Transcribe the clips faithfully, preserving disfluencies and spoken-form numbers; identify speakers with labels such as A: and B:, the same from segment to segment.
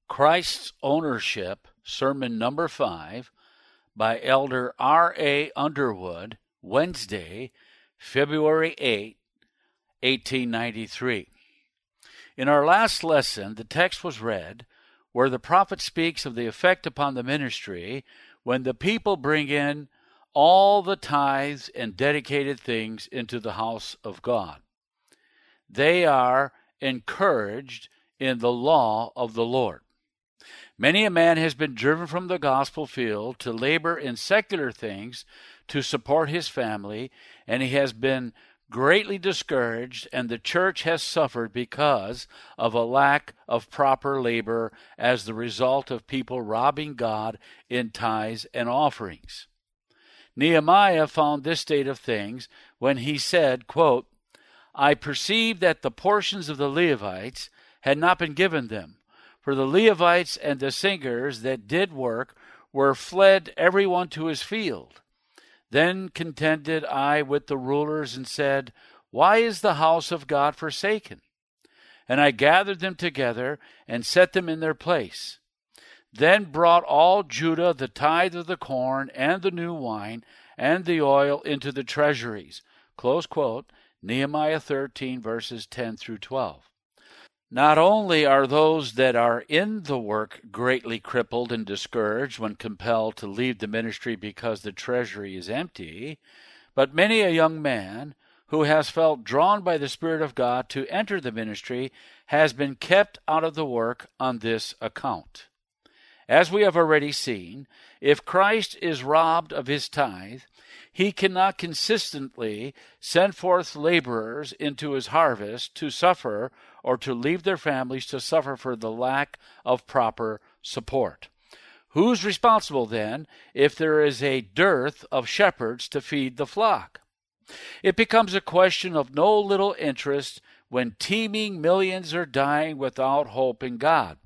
A: Christ's Ownership, Sermon Number five, by Elder R A Underwood, Wednesday, February eighth, eighteen ninety-three. In our last lesson, the text was read where the prophet speaks of the effect upon the ministry when the people bring in all the tithes and dedicated things into the house of God. They are encouraged in the law of the Lord. Many a man has been driven from the gospel field to labor in secular things to support his family, and he has been greatly discouraged, and the church has suffered because of a lack of proper labor as the result of people robbing God in tithes and offerings. Nehemiah found this state of things when he said, quote, I perceived that the portions of the Levites had not been given them, for the Levites and the singers that did work were fled every one to his field. Then contended I with the rulers and said, Why is the house of God forsaken? And I gathered them together and set them in their place. Then brought all Judah the tithe of the corn and the new wine and the oil into the treasuries. Close quote, Nehemiah thirteen, verses ten through twelve. Not only are those that are in the work greatly crippled and discouraged when compelled to leave the ministry because the treasury is empty, but many a young man who has felt drawn by the Spirit of God to enter the ministry has been kept out of the work on this account. As we have already seen, if Christ is robbed of his tithe, he cannot consistently send forth laborers into his harvest to suffer or to leave their families to suffer for the lack of proper support. Who's responsible then if there is a dearth of shepherds to feed the flock? It becomes a question of no little interest when teeming millions are dying without hope in God.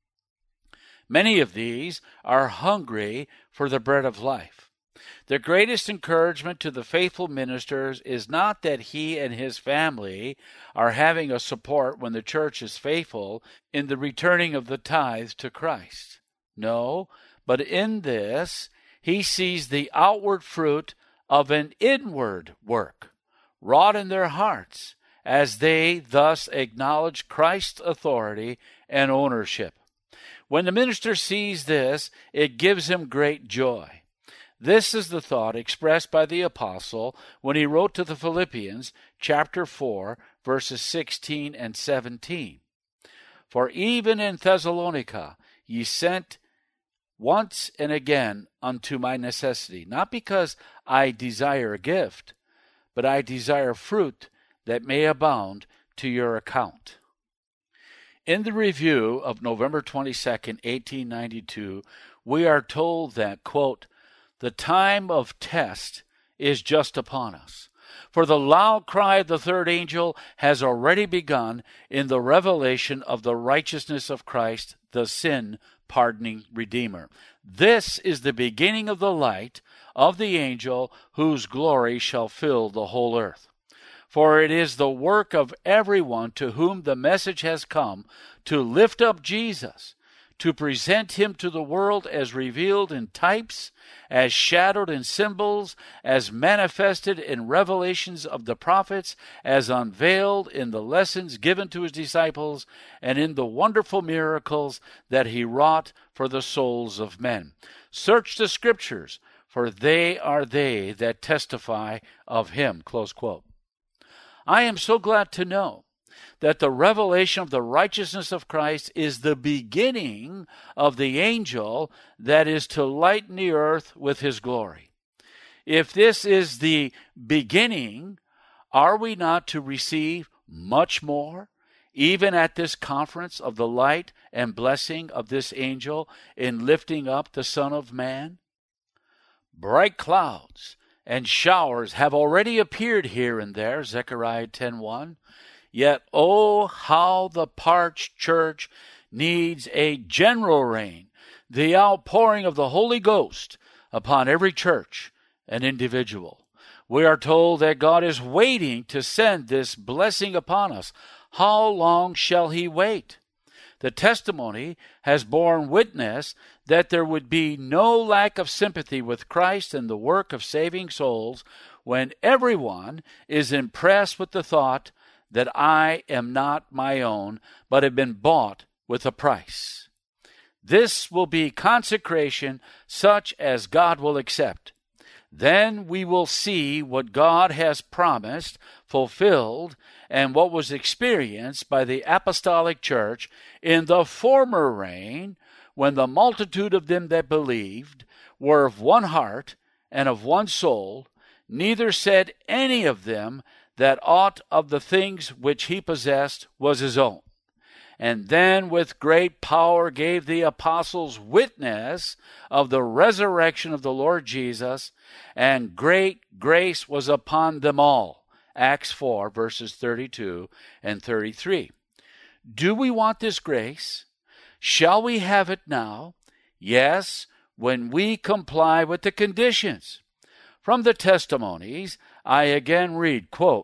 A: Many of these are hungry for the bread of life. The greatest encouragement to the faithful ministers is not that he and his family are having a support when the church is faithful in the returning of the tithes to Christ. No, but in this he sees the outward fruit of an inward work, wrought in their hearts, as they thus acknowledge Christ's authority and ownership. When the minister sees this, it gives him great joy. This is the thought expressed by the apostle when he wrote to the Philippians, chapter four, verses sixteen and seventeen. For even in Thessalonica ye sent once and again unto my necessity, not because I desire a gift, but I desire fruit that may abound to your account. In the review of November twenty-second, eighteen ninety-two, we are told that, quote, the time of test is just upon us, for the loud cry of the third angel has already begun in the revelation of the righteousness of Christ, the sin-pardoning Redeemer. This is the beginning of the light of the angel whose glory shall fill the whole earth. For it is the work of everyone to whom the message has come to lift up Jesus, to present him to the world as revealed in types, as shadowed in symbols, as manifested in revelations of the prophets, as unveiled in the lessons given to his disciples, and in the wonderful miracles that he wrought for the souls of men. Search the Scriptures, for they are they that testify of him. Close quote. I am so glad to know that the revelation of the righteousness of Christ is the beginning of the angel that is to lighten the earth with his glory. If this is the beginning, are we not to receive much more, even at this conference of the light and blessing of this angel in lifting up the Son of Man? Bright clouds and showers have already appeared here and there, Zechariah ten one. Yet, oh, how the parched church needs a general rain, the outpouring of the Holy Ghost upon every church and individual. We are told that God is waiting to send this blessing upon us. How long shall he wait? The testimony has borne witness that there would be no lack of sympathy with Christ and the work of saving souls when everyone is impressed with the thought that I am not my own, but have been bought with a price. This will be consecration such as God will accept. Then we will see what God has promised fulfilled and what was experienced by the apostolic church in the former reign, when the multitude of them that believed were of one heart and of one soul. Neither said any of them that aught of the things which he possessed was his own. And then with great power gave the apostles witness of the resurrection of the Lord Jesus, and great grace was upon them all. Acts four, verses thirty-two and thirty-three. Do we want this grace? Shall we have it now? Yes, when we comply with the conditions. From the testimonies, I again read, quote,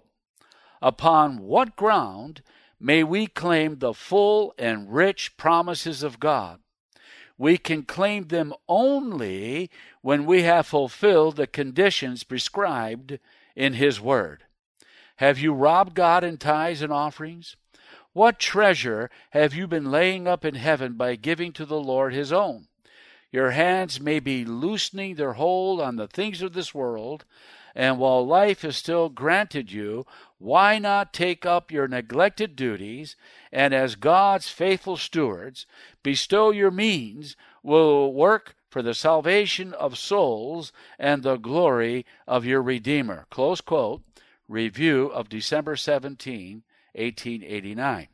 A: upon what ground may we claim the full and rich promises of God? We can claim them only when we have fulfilled the conditions prescribed in His Word. Have you robbed God in tithes and offerings? What treasure have you been laying up in heaven by giving to the Lord His own? Your hands may be loosening their hold on the things of this world, and while life is still granted you, why not take up your neglected duties, and as God's faithful stewards, bestow your means, will work for the salvation of souls and the glory of your Redeemer. Close quote. Review of December seventeenth, eighteen eighty-nine.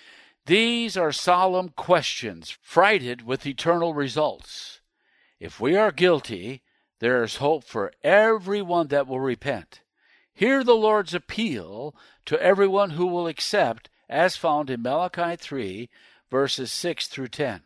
A: These are solemn questions, freighted with eternal results. If we are guilty, there is hope for everyone that will repent. Hear the Lord's appeal to everyone who will accept, as found in Malachi three, verses six through ten.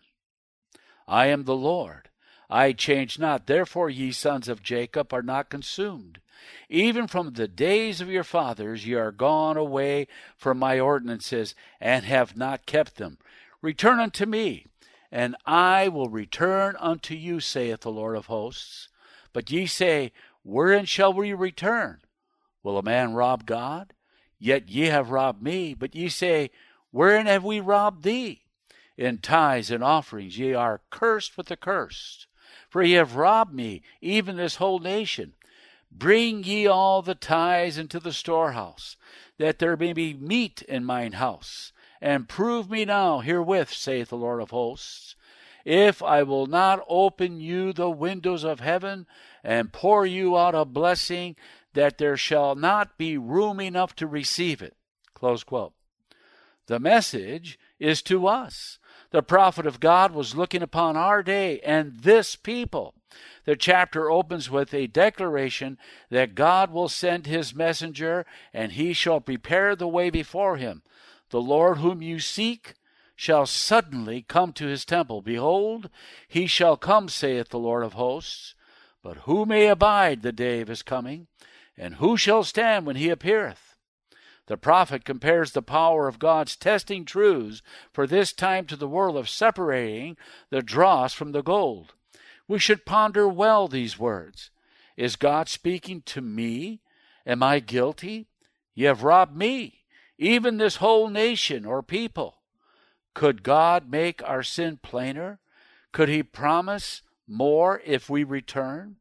A: I am the Lord. I change not. Therefore ye sons of Jacob are not consumed. Even from the days of your fathers ye are gone away from my ordinances, and have not kept them. Return unto me, and I will return unto you, saith the Lord of hosts. But ye say, wherein shall we return? Will a man rob God? Yet ye have robbed me. But ye say, wherein have we robbed thee? In tithes and offerings ye are cursed with the cursed. For ye have robbed me, even this whole nation. Bring ye all the tithes into the storehouse, that there may be meat in mine house. And prove me now herewith, saith the Lord of hosts, if I will not open you the windows of heaven, and pour you out a blessing, that there shall not be room enough to receive it. Close quote. The message is to us. The prophet of God was looking upon our day and this people. The chapter opens with a declaration that God will send his messenger, and he shall prepare the way before him. The Lord whom you seek shall suddenly come to his temple. Behold, he shall come, saith the Lord of hosts. But who may abide the day of his coming? And who shall stand when he appeareth? The prophet compares the power of God's testing truths for this time to the world of separating the dross from the gold. We should ponder well these words. Is God speaking to me? Am I guilty? Ye have robbed me, even this whole nation or people. Could God make our sin plainer? Could he promise more if we return?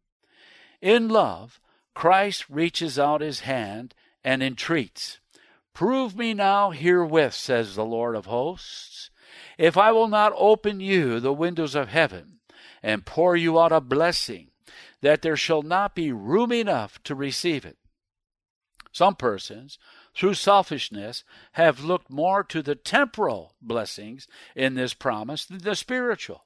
A: In love, Christ reaches out his hand and entreats. Prove me now herewith, says the Lord of hosts, if I will not open you the windows of heaven and pour you out a blessing, that there shall not be room enough to receive it. Some persons, through selfishness, have looked more to the temporal blessings in this promise than the spiritual.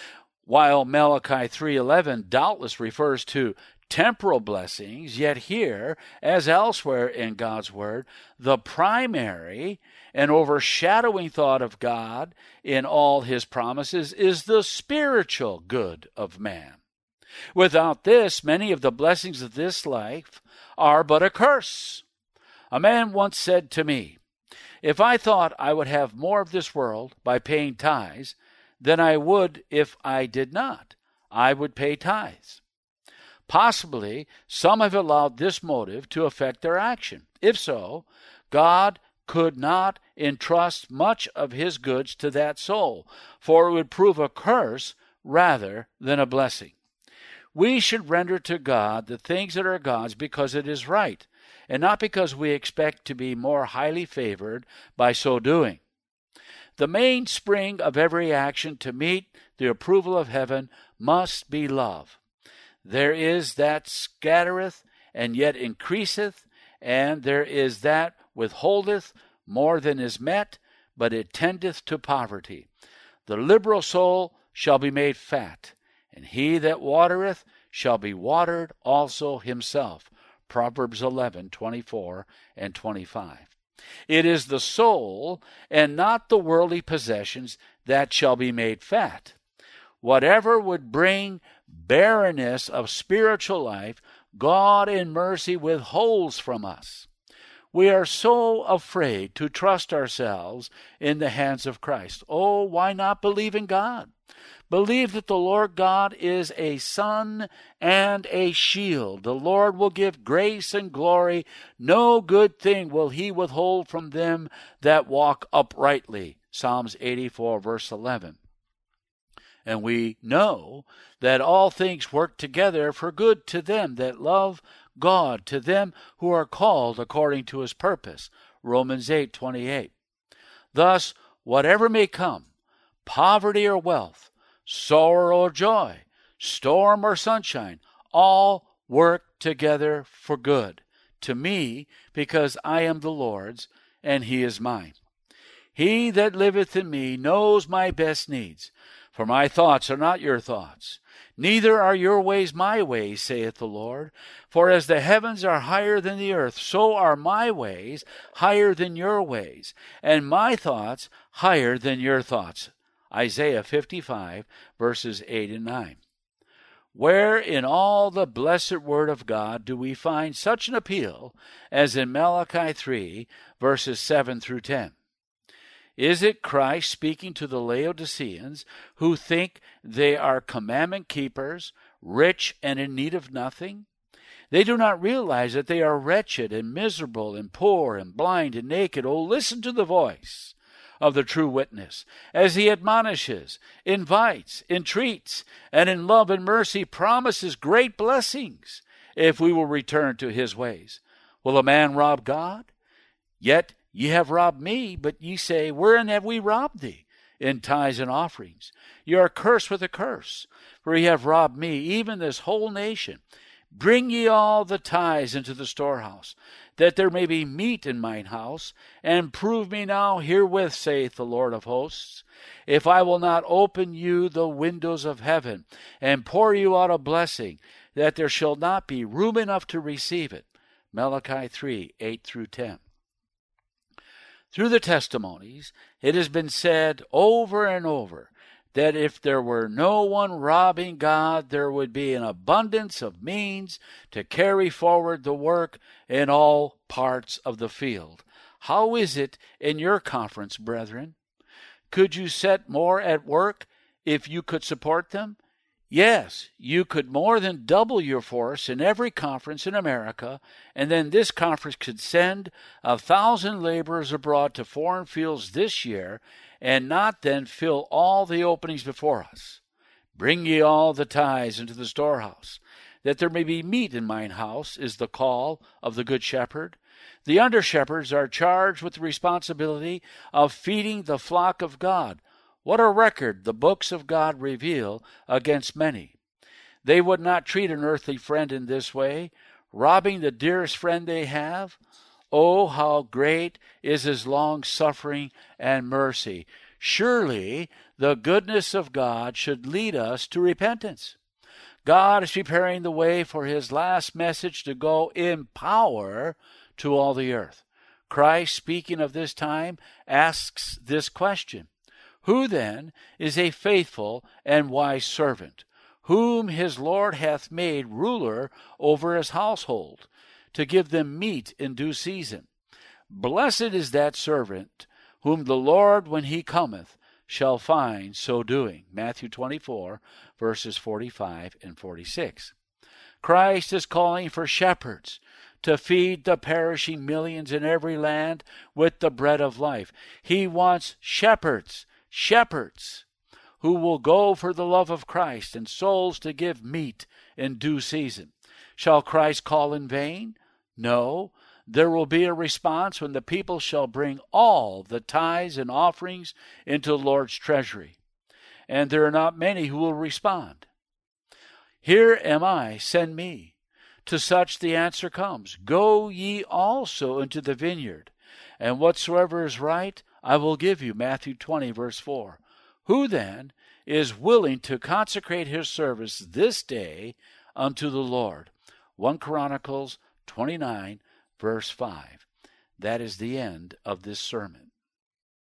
A: While Malachi three eleven doubtless refers to temporal blessings, yet here, as elsewhere in God's Word, the primary and overshadowing thought of God in all his promises is the spiritual good of man. Without this, many of the blessings of this life are but a curse. A man once said to me, If I thought I would have more of this world by paying tithes than I would if I did not, I would pay tithes. Possibly some have allowed this motive to affect their action. If so, God could not entrust much of his goods to that soul, for it would prove a curse rather than a blessing. We should render to God the things that are God's because it is right, and not because we expect to be more highly favored by so doing. The mainspring of every action to meet the approval of heaven must be love. There is that scattereth and yet increaseth, and there is that withholdeth more than is met, but it tendeth to poverty. The liberal soul shall be made fat, and he that watereth shall be watered also himself. Proverbs eleven, twenty-four and twenty-five. It is the soul, and not the worldly possessions, that shall be made fat. Whatever would bring barrenness of spiritual life, God in mercy withholds from us. We are so afraid to trust ourselves in the hands of Christ. Oh, why not believe in God? Believe that the Lord God is a sun and a shield. The Lord will give grace and glory. No good thing will he withhold from them that walk uprightly. Psalms eighty-four, verse eleven. And we know that all things work together for good to them that love God, to them who are called according to his purpose. Romans eight, twenty-eight. Thus, whatever may come, poverty or wealth, sorrow or joy, storm or sunshine, all work together for good to me, because I am the Lord's, and he is mine. He that liveth in me knows my best needs, for my thoughts are not your thoughts, neither are your ways my ways, saith the Lord. For as the heavens are higher than the earth, so are my ways higher than your ways, and my thoughts higher than your thoughts. Isaiah fifty-five, verses eight and nine. Where in all the blessed word of God do we find such an appeal as in Malachi three, verses seven through ten? Is it Christ speaking to the Laodiceans who think they are commandment keepers, rich and in need of nothing? They do not realize that they are wretched and miserable and poor and blind and naked. Oh, listen to the voice of the true witness as he admonishes, invites, entreats, and in love and mercy promises great blessings if we will return to his ways. Will a man rob God? Yet ye have robbed me, but ye say, wherein have we robbed thee? In tithes and offerings. Ye are cursed with a curse, for ye have robbed me, even this whole nation. Bring ye all the tithes into the storehouse, that there may be meat in mine house, and prove me now herewith, saith the Lord of hosts, if I will not open you the windows of heaven, and pour you out a blessing, that there shall not be room enough to receive it. Malachi three, eight through ten. Through the testimonies, it has been said over and over that if there were no one robbing God, there would be an abundance of means to carry forward the work in all parts of the field. How is it in your conference, brethren? Could you set more at work if you could support them? Yes, you could more than double your force in every conference in America, and then this conference could send a thousand laborers abroad to foreign fields this year, and not then fill all the openings before us. Bring ye all the tithes into the storehouse, that there may be meat in mine house, is the call of the good shepherd. The under-shepherds are charged with the responsibility of feeding the flock of God. What a record the books of God reveal against many. They would not treat an earthly friend in this way, robbing the dearest friend they have. Oh, how great is his long-suffering and mercy. Surely the goodness of God should lead us to repentance. God is preparing the way for his last message to go in power to all the earth. Christ, speaking of this time, asks this question: who then is a faithful and wise servant, whom his Lord hath made ruler over his household, to give them meat in due season? Blessed is that servant whom the Lord, when he cometh, shall find so doing. Matthew twenty-four, verses forty-five and forty-six. Christ is calling for shepherds to feed the perishing millions in every land with the bread of life. He wants shepherds, shepherds, who will go for the love of Christ and souls to give meat in due season. Shall Christ call in vain? No. There will be a response when the people shall bring all the tithes and offerings into the Lord's treasury. And there are not many who will respond. Here am I, send me. To such the answer comes, Go ye also into the vineyard, and whatsoever is right I will give you. Matthew twenty, verse four. Who then is willing to consecrate his service this day unto the Lord? First Chronicles twenty-nine, verse five. That is the end of this sermon.